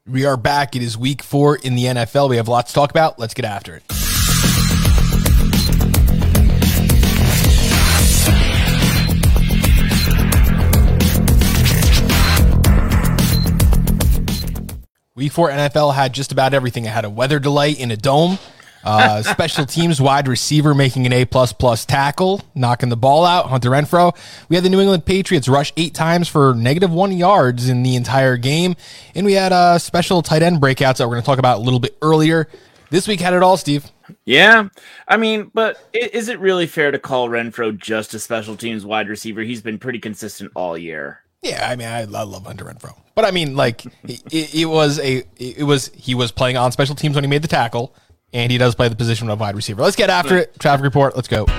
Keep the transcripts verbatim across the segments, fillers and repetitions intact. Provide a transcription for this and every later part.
We are back. It is week four in the N F L. We have lots to talk about. Let's get after it. Week four N F L had just about everything. It had a weather delay in a dome. Uh, special teams wide receiver making an A-plus plus tackle, knocking the ball out, Hunter Renfrow. We had the New England Patriots rush eight times for negative one yards in the entire game. And we had uh, special tight end breakouts that we're going to talk about a little bit earlier. This week had it all, Steve. Yeah, I mean, but is it really fair to call Renfrow just a special teams wide receiver? He's been pretty consistent all year. Yeah, I mean, I, I love Hunter Renfrow. But I mean, like, it, it was a, it was, he was playing on special teams when he made the tackle. And he does play the position of wide receiver. Let's get after it. Traffic report. Let's go.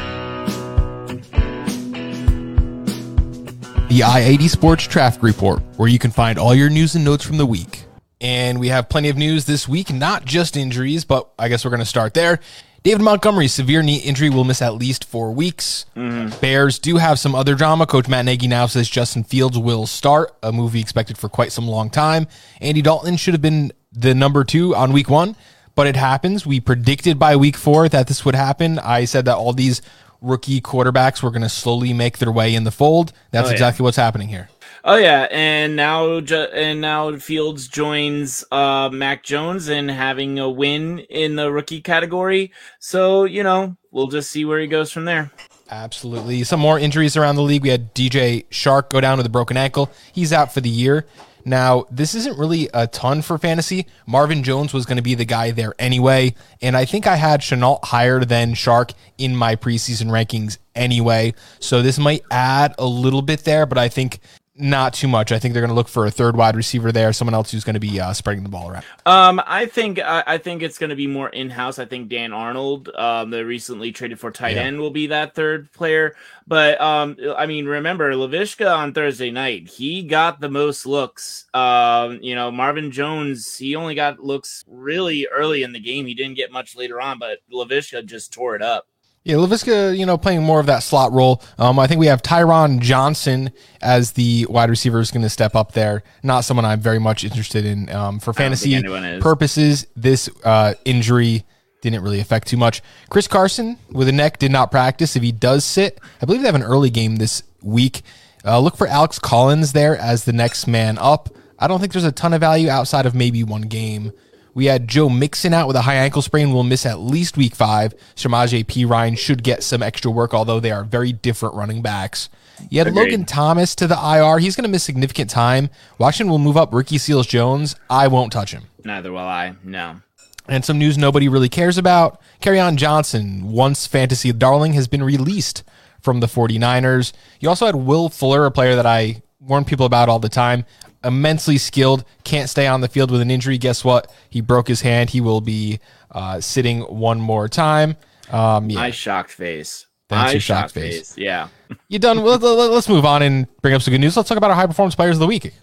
The I eighty Sports Traffic Report, where you can find all your news and notes from the week. And we have plenty of news this week, not just injuries, but I guess we're going to start there. David Montgomery's severe knee injury will miss at least four weeks. Mm-hmm. Bears do have some other drama. Coach Matt Nagy now says Justin Fields will start, a movie expected for quite some long time. Andy Dalton should have been the number two on week one. But it happens. We predicted by week four that this would happen. I said that all these rookie quarterbacks were going to slowly make their way in the fold. That's oh, yeah. exactly what's happening here. Oh yeah, and now and now Fields joins uh, Mac Jones in having a win in the rookie category. So you know we'll just see where he goes from there. Absolutely. Some more injuries around the league. We had D J Shark go down with a broken ankle. He's out for the year. Now, this isn't really a ton for fantasy. Marvin Jones was going to be the guy there anyway, and I think I had Shenault higher than Shark in my preseason rankings anyway, so this might add a little bit there, but I think not too much. I think they're going to look for a third wide receiver there, someone else who's going to be uh, spreading the ball around. Um, I think I, I think it's going to be more in-house. I think Dan Arnold, um, the recently traded for tight yeah. end, will be that third player. But um, I mean, remember Laviska on Thursday night? He got the most looks. Um, you know, Marvin Jones, he only got looks really early in the game. He didn't get much later on, but Laviska just tore it up. Yeah, Laviska, you know, playing more of that slot role. Um, I think we have Tyron Johnson as the wide receiver is going to step up there. Not someone I'm very much interested in. Um, for fantasy purposes, this uh, injury didn't really affect too much. Chris Carson with a neck did not practice. If he does sit, I believe they have an early game this week. Uh, look for Alex Collins there as the next man up. I don't think there's a ton of value outside of maybe one game. We had Joe Mixon out with a high ankle sprain. Will miss at least week five. Samaje Perine should get some extra work, although they are very different running backs. You had Agreed. Logan Thomas to the I R. He's going to miss significant time. Washington will move up Ricky Seals-Jones. I won't touch him. Neither will I. No. And some news nobody really cares about. Kerryon Johnson, once fantasy darling, has been released from the 49ers. You also had Will Fuller, a player that I warn people about all the time. Immensely skilled, can't stay on the field with an injury. Guess what? He broke his hand. He will be uh, sitting one more time. Um, yeah. My shocked face. That's My your shocked, shocked face. face. Yeah. You done? Let, let, let's move on and bring up some good news. Let's talk about our high performance players of the week.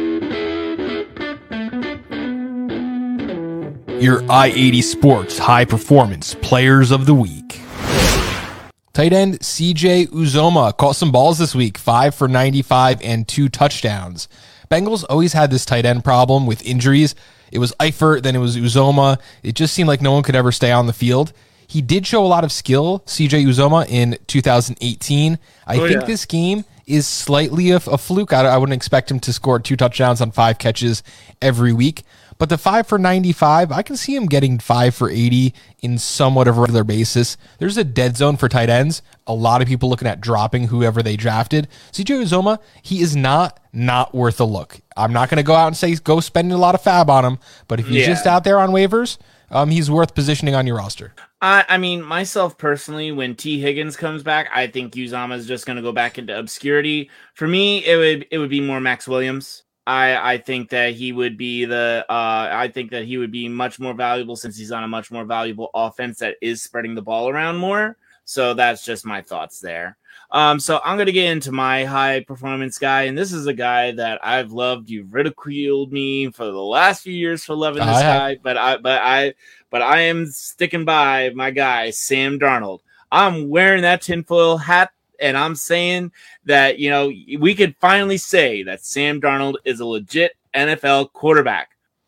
Your I eighty Sports high performance players of the week. Tight end C J Uzomah caught some balls this week, five for ninety-five and two touchdowns. Bengals always had this tight end problem with injuries. It was Eifert, then it was Uzomah. It just seemed like no one could ever stay on the field. He did show a lot of skill, C J Uzomah, in two thousand eighteen. I oh, think yeah. this game is slightly a, a fluke. I, I wouldn't expect him to score two touchdowns on five catches every week. But the five for ninety-five, I can see him getting five for eighty in somewhat of a regular basis. There's a dead zone for tight ends. A lot of people looking at dropping whoever they drafted. C J Uzomah, he is not not worth a look. I'm not going to go out and say go spend a lot of fab on him, but if he's yeah. just out there on waivers, um, he's worth positioning on your roster. I, I mean, myself personally, when T. Higgins comes back, I think Uzomah is just going to go back into obscurity. For me, it would it would be more Max Williams. I, I think that he would be the uh, I think that he would be much more valuable since he's on a much more valuable offense that is spreading the ball around more. So that's just my thoughts there. Um, so I'm going to get into my high performance guy. And this is a guy that I've loved. You've ridiculed me for the last few years for loving this guy, but I, but I, but I am sticking by my guy, Sam Darnold. I'm wearing that tinfoil hat. And I'm saying that, you know, we could finally say that Sam Darnold is a legit N F L quarterback.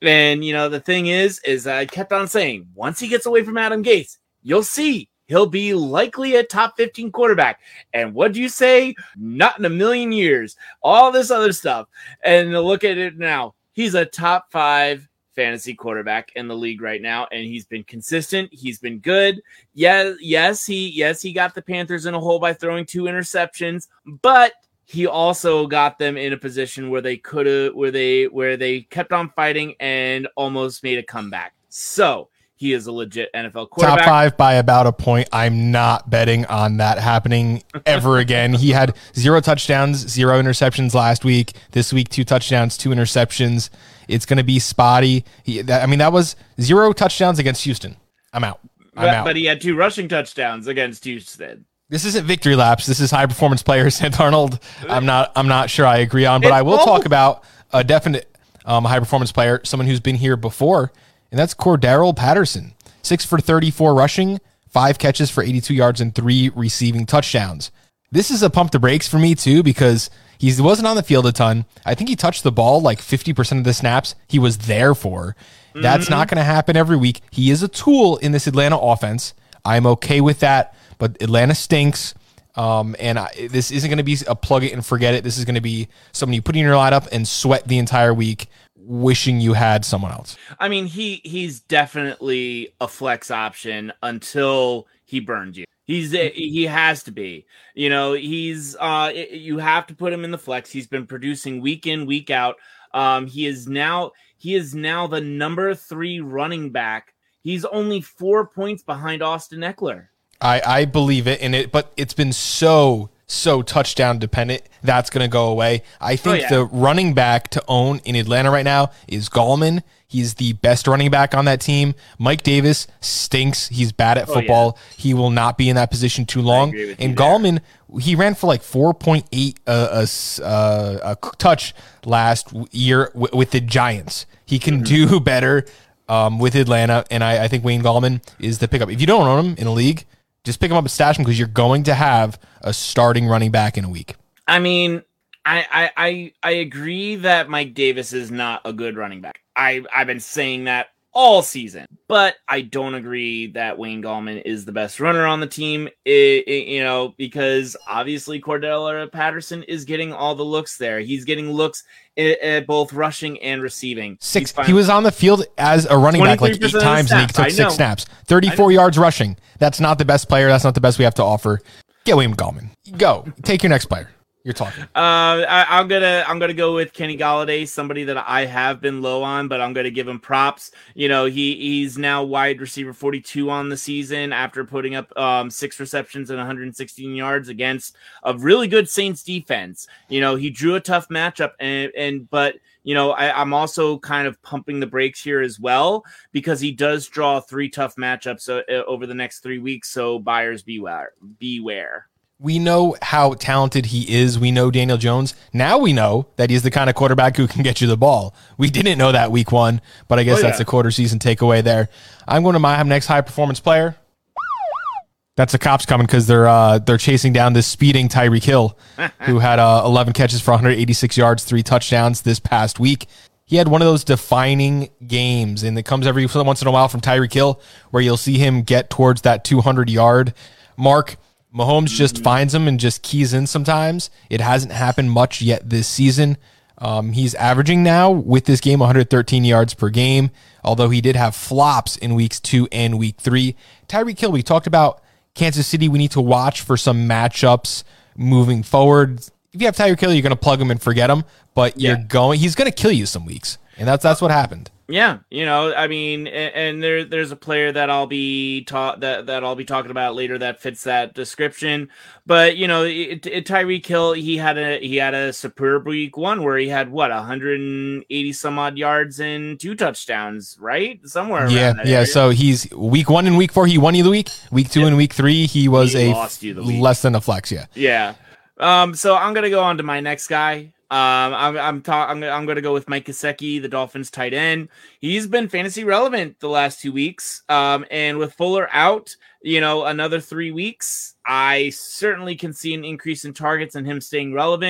And, you know, the thing is, is I kept on saying, once he gets away from Adam Gase, you'll see he'll be likely a top fifteen quarterback. And what do you say? Not in a million years. All this other stuff. And look at it now. He's a top five fantasy quarterback in the league right now, and he's been consistent. He's been good. Yeah, yes, he yes, he got the Panthers in a hole by throwing two interceptions, but he also got them in a position where they could have where they where they kept on fighting and almost made a comeback. So he is a legit N F L quarterback. Top five by about a point. I'm not betting on that happening ever again. He had zero touchdowns, zero interceptions last week. This week, two touchdowns, two interceptions. It's going to be spotty. He, that, I mean, that was zero touchdowns against Houston. I'm out. I'm but, out. But he had two rushing touchdowns against Houston. This isn't victory laps. This is high performance players. Sam Darnold, I'm not. I'm not sure I agree on, but it's I will both. talk about a definite um, high performance player, someone who's been here before, and that's Cordarrelle Patterson. Six for thirty-four rushing, five catches for eighty-two yards, and three receiving touchdowns. This is a pump the brakes for me too because he wasn't on the field a ton. I think he touched the ball like fifty percent of the snaps he was there for. Mm-hmm. That's not going to happen every week. He is a tool in this Atlanta offense. I'm okay with that. But Atlanta stinks, um, and I, this isn't going to be a plug it and forget it. This is going to be someone you put in your lineup and sweat the entire week, wishing you had someone else. I mean, he he's definitely a flex option until he burns you. He's he has to be. You know, he's uh, you have to put him in the flex. He's been producing week in, week out. Um, he is now he is now the number three running back. He's only four points behind Austin Eckler. I, I believe it in it, but it's been so, so touchdown dependent. That's going to go away. I think oh, yeah. the running back to own in Atlanta right now is Gallman. He's the best running back on that team. Mike Davis stinks. He's bad at football. Oh, yeah. He will not be in that position too long. And Gallman, he ran for like four point eight uh, a, uh, a touch last year w- with the Giants. He can mm-hmm. do better um, with Atlanta, and I, I think Wayne Gallman is the pickup. If you don't own him in a league, just pick him up and stash him because you're going to have a starting running back in a week. I mean, I I I, I agree that Mike Davis is not a good running back. I, I've been saying that all season, but I don't agree that Wayne Gallman is the best runner on the team. It, it, you know, because obviously Cordarrelle Patterson is getting all the looks there. He's getting looks at, at both rushing and receiving. Six. He was on the field as a running back like eight times, and he took six snaps. thirty-four yards rushing. That's not the best player. That's not the best we have to offer. Get Wayne Gallman. Go. Take your next player. You're talking. Uh, I, I'm gonna I'm gonna go with Kenny Golladay, somebody that I have been low on, but I'm gonna give him props. You know, he he's now wide receiver forty-two on the season after putting up um, six receptions and one hundred sixteen yards against a really good Saints defense. You know, he drew a tough matchup, and and but you know, I, I'm also kind of pumping the brakes here as well because he does draw three tough matchups uh, over the next three weeks. So buyers beware, beware. We know how talented he is. We know Daniel Jones. Now we know that he's the kind of quarterback who can get you the ball. We didn't know that week one, but I guess oh, yeah. that's a quarter season takeaway there. I'm going to my next high performance player. That's the cops coming because they're uh, they're chasing down this speeding Tyreek Hill, who had uh, eleven catches for one hundred eighty-six yards, three touchdowns this past week. He had one of those defining games, and it comes every once in a while from Tyreek Hill, where you'll see him get towards that two hundred yard mark. Mahomes just finds him and just keys in sometimes. It hasn't happened much yet this season. Um, he's averaging now with this game one hundred thirteen yards per game, although he did have flops in weeks two and week three. Tyreek Hill, we talked about Kansas City. We need to watch for some matchups moving forward. If you have Tyreek Hill, you're going to plug him and forget him, but you're yeah. going. He's going to kill you some weeks, and that's that's what happened. Yeah, you know, I mean, and, and there there's a player that I'll be taught that that I'll be talking about later that fits that description. But you know, it, it, Tyreek Hill, he had a he had a superb week one where he had what one hundred eighty some odd yards and two touchdowns, right? Somewhere. Yeah, around that yeah. area. So he's week one and week four, he won you the week. Week two yeah. and week three, he was he a f- less than a flex. Yeah. Yeah. Um. So I'm gonna go on to my next guy. Um, I'm I'm, ta- I'm I'm going to go with Mike Gesicki, the Dolphins tight end. He's been fantasy relevant the last two weeks. Um, and with Fuller out, you know, another three weeks, I certainly can see an increase in targets and him staying relevant.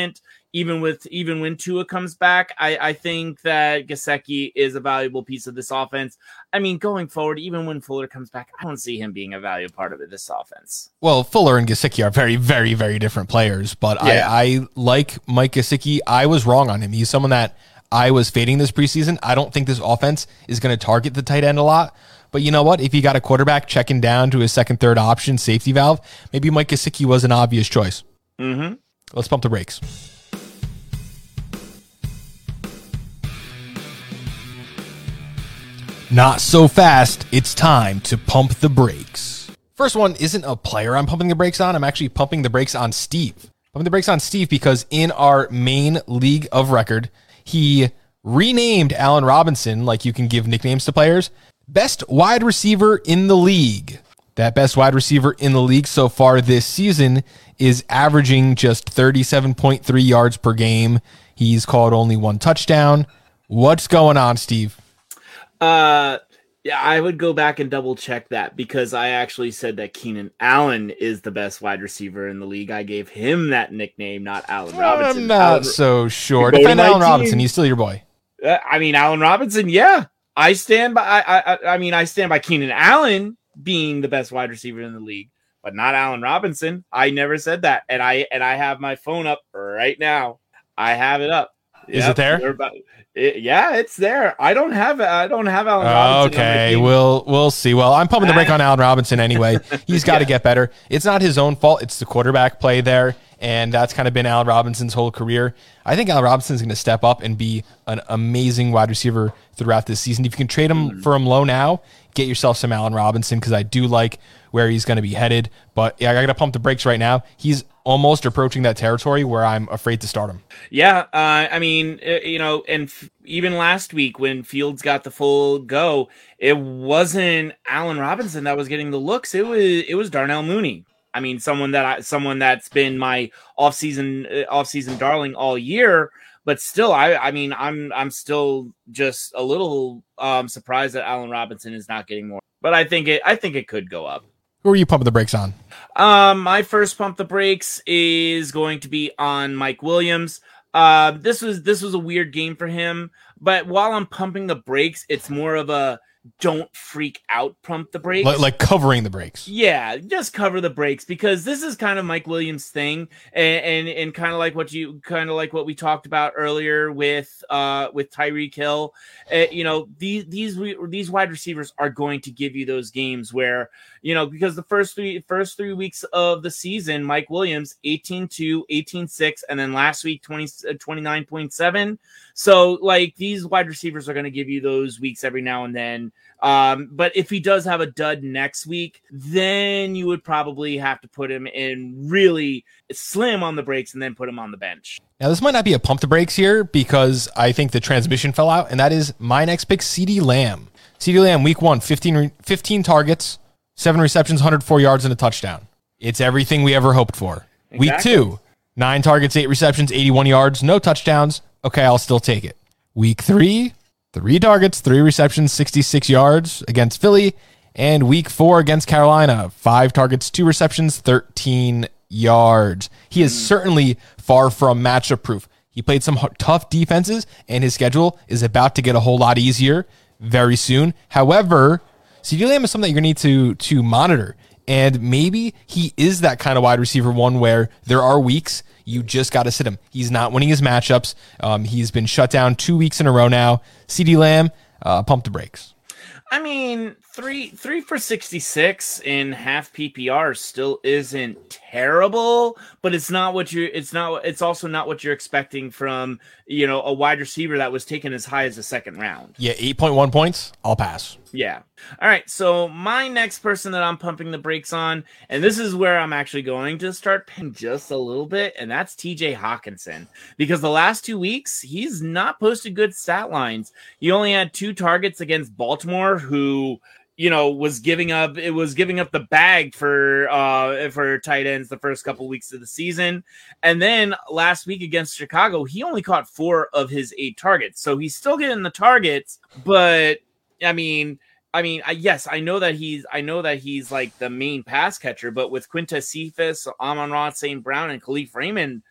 even with even when Tua comes back, I, I think that Gesicki is a valuable piece of this offense. I mean, going forward, even when Fuller comes back, I don't see him being a valuable part of it, this offense. Well, Fuller and Gesicki are very, very, very different players, but yeah. I, I like Mike Gesicki. I was wrong on him. He's someone that I was fading this preseason. I don't think this offense is going to target the tight end a lot. But you know what? If you got a quarterback checking down to his second, third option, safety valve, maybe Mike Gesicki was an obvious choice. Mm-hmm. Let's pump the brakes. Not so fast. It's time to pump the brakes. First one isn't a player I'm pumping the brakes on. I'm actually pumping the brakes on Steve. Pumping the brakes on Steve because in our main league of record, he renamed Allen Robinson, like you can give nicknames to players, best wide receiver in the league. That best wide receiver in the league so far this season is averaging just thirty-seven point three yards per game. He's caught only one touchdown. What's going on, Steve? Uh, yeah, I would go back and double check that because I actually said that Keenan Allen is the best wide receiver in the league. I gave him that nickname, not Allen Robinson. I'm not Allen, so sure. Defend Allen Robinson. He's still your boy. Uh, I mean, Allen Robinson. Yeah, I stand by. I, I, I mean, I stand by Keenan Allen being the best wide receiver in the league, but not Allen Robinson. I never said that, and I and I have my phone up right now. I have it up. Is yep, it there? About, it, yeah, it's there. I don't have it. I don't have Allen Robinson. Okay, we'll we'll see. Well, I'm pumping the brake on Allen Robinson anyway. He's got to yeah. get better. It's not his own fault. It's the quarterback play there, and that's kind of been Allen Robinson's whole career. I think Allen Robinson's going to step up and be an amazing wide receiver throughout this season. If you can trade him mm. for him low now, get yourself some Allen Robinson because I do like where he's going to be headed. But yeah, I got to pump the brakes right now. He's almost approaching that territory where I'm afraid to start him. Yeah, uh, I mean, you know, and f- even last week when Fields got the full go, it wasn't Allen Robinson that was getting the looks. It was it was Darnell Mooney. I mean, someone that I, someone that's been my offseason uh, offseason darling all year. But still, I I mean, I'm I'm still just a little um, surprised that Allen Robinson is not getting more. But I think it I think it could go up. Who are you pumping the brakes on? Um, my first pump the brakes is going to be on Mike Williams. Uh, this was this was a weird game for him, but while I'm pumping the brakes, it's more of a don't freak out pump the brakes. Like, like covering the brakes. Yeah, just cover the brakes because this is kind of Mike Williams' thing, and and, and kind of like what you kind of like what we talked about earlier with uh with Tyreek Hill. Uh, you know, these these these wide receivers are going to give you those games where, you know, because the first three first three weeks of the season, Mike Williams eighteen two, eighteen six, and then last week twenty, twenty-nine point seven. So like these wide receivers are going to give you those weeks every now and then. Um, but if he does have a dud next week, then you would probably have to put him in really slim on the brakes and then put him on the bench. Now, this might not be a pump the brakes here because I think the transmission fell out, and that is my next pick, CeeDee Lamb. CeeDee Lamb, week one, fifteen, fifteen targets, seven receptions, one hundred four yards, and a touchdown. It's everything we ever hoped for. Exactly. Week two, nine targets, eight receptions, eighty-one yards, no touchdowns. Okay, I'll still take it. Week three, three targets, three receptions, sixty-six yards against Philly. And week four against Carolina, five targets, two receptions, thirteen yards. He is certainly far from matchup proof. He played some tough defenses, and his schedule is about to get a whole lot easier very soon. However, CeeDee Lamb is something you're going to need to, to monitor. And maybe he is that kind of wide receiver one where there are weeks you just got to sit him. He's not winning his matchups. Um, he's been shut down two weeks in a row now. CeeDee Lamb, uh, pump the brakes. I mean, three three for sixty-six in half P P R still isn't terrible, but it's not what you it's not it's also not what you're expecting from, you know, a wide receiver that was taken as high as the second round. Yeah, eight point one points. I'll pass. Yeah. All right. So my next person that I'm pumping the brakes on, and this is where I'm actually going to start paying just a little bit, and that's T J Hawkinson. Because the last two weeks, he's not posted good stat lines. He only had two targets against Baltimore, who, you know, was giving up it was giving up the bag for uh for tight ends the first couple weeks of the season. And then last week against Chicago, he only caught four of his eight targets. So he's still getting the targets, but I mean, I mean, I, yes, I know that he's, I know that he's like the main pass catcher, but with Quintez Cephas, Amon-Ra Saint Brown, and Khalif Raymond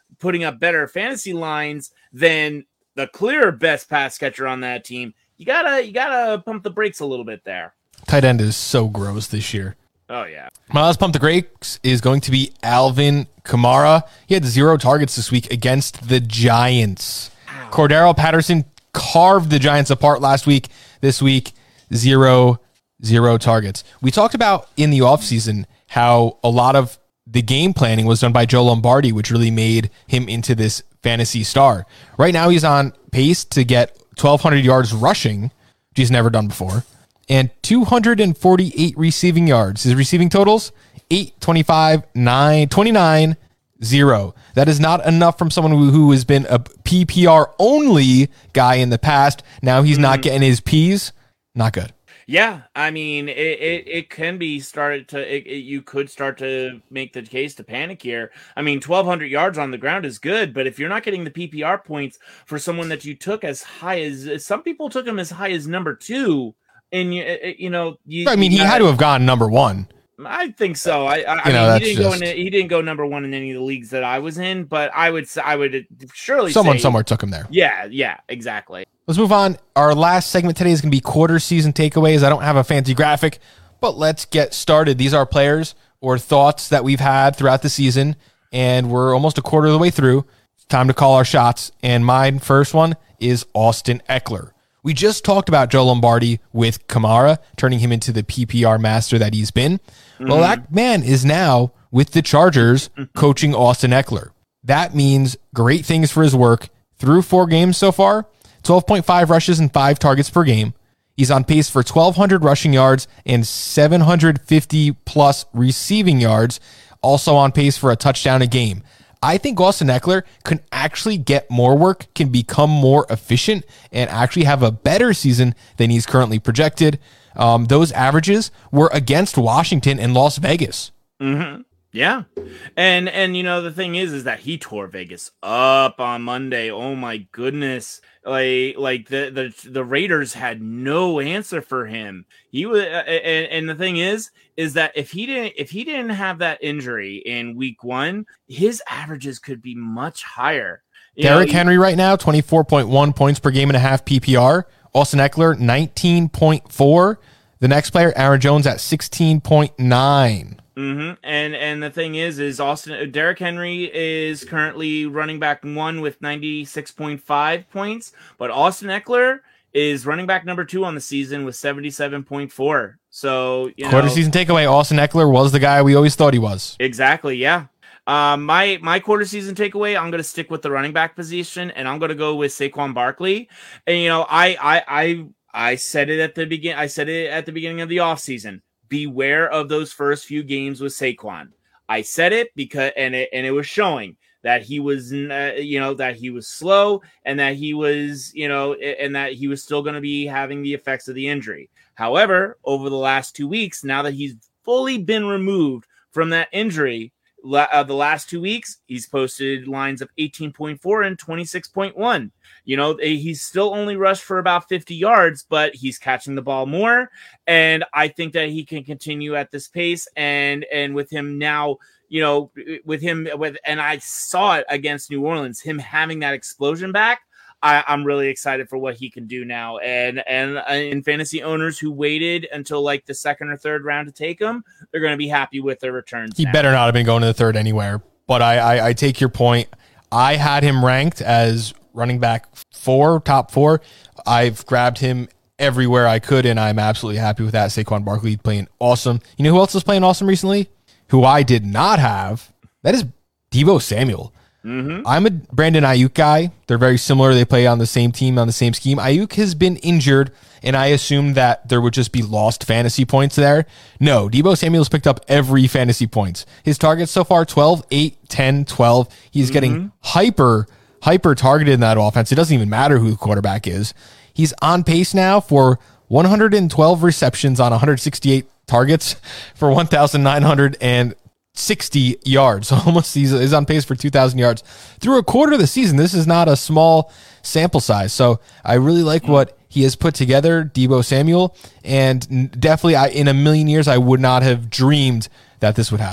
putting up better fantasy lines than the clear best pass catcher on that team, you gotta you gotta pump the brakes a little bit there. Tight end is so gross this year. Oh yeah. My last pump the brakes is going to be Alvin Kamara. He had zero targets this week against the Giants. Ow. Cordero Patterson carved the Giants apart last week. This week, zero, zero targets. We talked about in the offseason how a lot of the game planning was done by Joe Lombardi, which really made him into this fantasy star. Right now, he's on pace to get twelve hundred yards rushing, which he's never done before, and two hundred forty-eight receiving yards. His receiving totals, eight, twenty-five, nine, twenty-nine, zero. That is not enough from someone who, who has been a P P R only guy in the past. Now he's mm-hmm. not getting his P's. Not good. Yeah, I mean, it, it, it can be started to, it, it, you could start to make the case to panic here. I mean, twelve hundred yards on the ground is good, but if you're not getting the P P R points for someone that you took as high as, some people took him as high as number two, and you, you know, you, I mean, you he gotta, had to have gone number one. I think so. I, I, I know, mean, he didn't just... go in. He didn't go number one in any of the leagues that I was in, but I would, I would surely someone say, somewhere took him there. Yeah, yeah, exactly. Let's move on. Our last segment today is going to be quarter season takeaways. I don't have a fancy graphic, but let's get started. These are players or thoughts that we've had throughout the season, and we're almost a quarter of the way through. It's time to call our shots, and my first one is Austin Eckler. We just talked about Joe Lombardi with Kamara, turning him into the P P R master that he's been. Mm-hmm. Well, that man is now with the Chargers coaching Austin Eckler. That means great things for his work through four games so far, twelve point five rushes and five targets per game. He's on pace for twelve hundred rushing yards and seven hundred fifty plus receiving yards, also on pace for a touchdown a game. I think Austin Eckler can actually get more work, can become more efficient, and actually have a better season than he's currently projected. Um, those averages were against Washington and Las Vegas. Mm-hmm. Yeah. And, and, you know, the thing is, is that he tore Vegas up on Monday. Oh my goodness. Like, like the, the, the Raiders had no answer for him. He was, uh, and, and the thing is, is that if he didn't, if he didn't have that injury in week one, his averages could be much higher. You Derrick know, Henry right now, twenty-four point one points per game and a half P P R. Austin Eckler, nineteen point four. The next player, Aaron Jones, at sixteen point nine. Mm-hmm. And and the thing is, is Austin Derrick Henry is currently running back one with ninety-six point five points, but Austin Eckler is running back number two on the season with seventy-seven point four. So, you quarter know, season takeaway, Austin Eckler was the guy we always thought he was. Exactly, yeah. Um, my my quarter season takeaway, I'm going to stick with the running back position, and I'm going to go with Saquon Barkley. And you know, I I I I said it at the begin. I said it at the beginning of the offseason. Beware of those first few games with Saquon. I said it because, and it, and it was showing that he was, uh, you know, that he was slow and that he was, you know, and that he was still going to be having the effects of the injury. However, over the last two weeks, now that he's fully been removed from that injury, uh, the last two weeks, he's posted lines of eighteen point four and twenty-six point one. You know, he's still only rushed for about fifty yards, but he's catching the ball more. And I think that he can continue at this pace. And, and with him now, you know, with him with, and I saw it against New Orleans, him having that explosion back. I, I'm really excited for what he can do now. And, and, and fantasy owners who waited until like the second or third round to take him, they're going to be happy with their returns. He now. better not have been going to the third anywhere, but I, I, I take your point. I had him ranked as running back four, top four. I've grabbed him everywhere I could, and I'm absolutely happy with that. Saquon Barkley playing awesome. You know who else is playing awesome recently? Who I did not have? That is Deebo Samuel. Mm-hmm. I'm a Brandon Ayuk guy. They're very similar. They play on the same team, on the same scheme. Ayuk has been injured, and I assumed that there would just be lost fantasy points there. No, Deebo Samuel's picked up every fantasy points. His targets so far, twelve, eight, ten, twelve. He's mm-hmm. getting hyper, hyper targeted in that offense. It doesn't even matter who the quarterback is. He's on pace now for one hundred twelve receptions on one hundred sixty-eight targets for one thousand nine hundred sixty yards. So almost he's, he's on pace for two thousand yards through a quarter of the season. This is not a small sample size. So I really like what he has put together, Deebo Samuel, and definitely I, in a million years, I would not have dreamed that this would happen.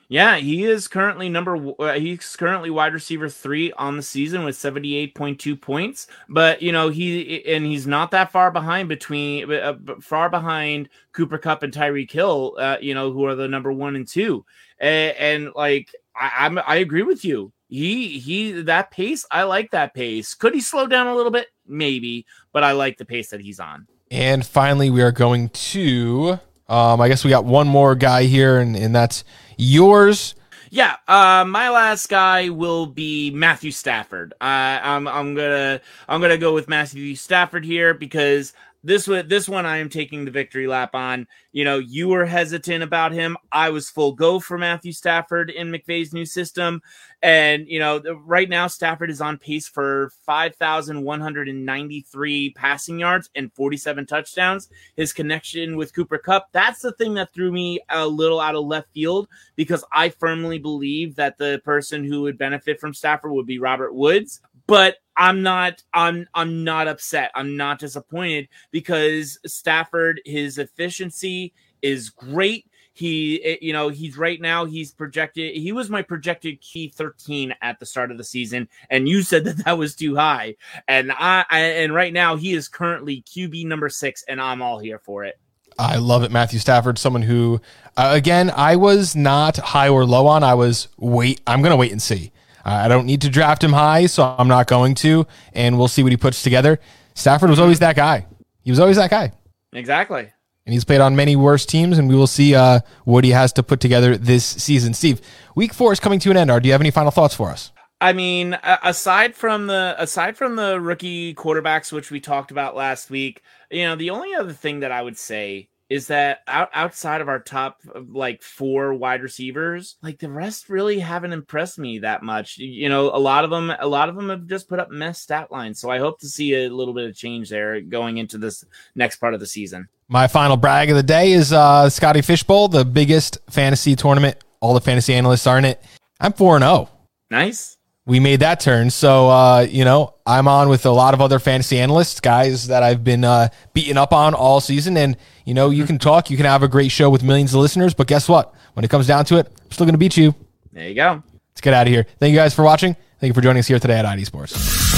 Yeah, he is currently number. Uh, he's currently wide receiver three on the season with seventy-eight point two points. But you know he and he's not that far behind between uh, far behind Cooper Kupp and Tyreek Hill. Uh, you know who are the number one and two. And, and like I, I'm, I agree with you. He he that pace. I like that pace. Could he slow down a little bit? Maybe, but I like the pace that he's on. And finally, we are going to. Um, I guess we got one more guy here, and, and that's yours. Yeah, uh, my last guy will be Matthew Stafford. Uh, I'm I'm gonna I'm gonna go with Matthew Stafford here because this one this one I am taking the victory lap on. You know, you were hesitant about him. I was full go for Matthew Stafford in McVay's new system, and you know, right now Stafford is on pace for five thousand one hundred ninety-three passing yards and forty-seven touchdowns. His connection with Cooper Kupp, that's the thing that threw me a little out of left field because I firmly believe that the person who would benefit from Stafford would be Robert Woods. But I'm not I'm I'm not upset. I'm not disappointed because Stafford, his efficiency is great. He, you know, he's right now, he's projected, he was my projected key thirteen at the start of the season. And you said that that was too high. And I, I and right now he is currently Q B number six and I'm all here for it. I love it. Matthew Stafford, someone who, uh, again, I was not high or low on. I was wait, I'm going to wait and see. I don't need to draft him high, so I'm not going to, and we'll see what he puts together. Stafford was always that guy. He was always that guy. Exactly. And he's played on many worse teams, and we will see uh, what he has to put together this season. Steve, week four is coming to an end. Do you have any final thoughts for us? I mean, aside from the aside from the rookie quarterbacks, which we talked about last week, you know, the only other thing that I would say is that out, outside of our top like four wide receivers, like the rest really haven't impressed me that much. You know, a lot of them, a lot of them have just put up mess stat lines. So I hope to see a little bit of change there going into this next part of the season. My final brag of the day is uh, Scotty Fishbowl, the biggest fantasy tournament. All the fantasy analysts are in it. I'm four and oh. Nice. We made that turn. So, uh, you know, I'm on with a lot of other fantasy analysts, guys that I've been uh, beating up on all season. And, you know, you can talk, you can have a great show with millions of listeners. But guess what? When it comes down to it, I'm still going to beat you. There you go. Let's get out of here. Thank you guys for watching. Thank you for joining us here today at I D Sports.